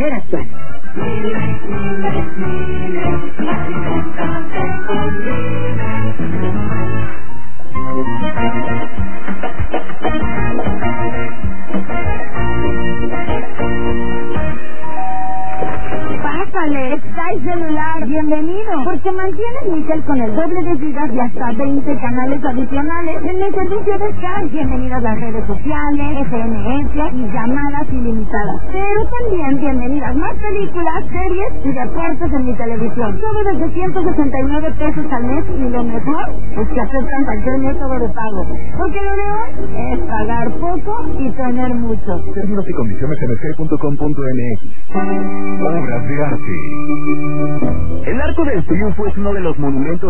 mujer actual. Pásale, está el celular, bienvenido, porque mantienes Nickel con el doble de gigas y hasta 20 canales adicionales en el servicio de Sky. Bienvenidas las redes sociales, SMS y llamadas ilimitadas. Pero también bienvenidas más películas, series y deportes en mi televisión. Todo desde 169 pesos al mes y lo mejor es que aceptan cualquier método de pago. Porque lo de hoy es pagar poco y tener mucho. Términos y condiciones en sky.com.mx. Obras de arte. El Arco del Triunfo es uno de los monumentos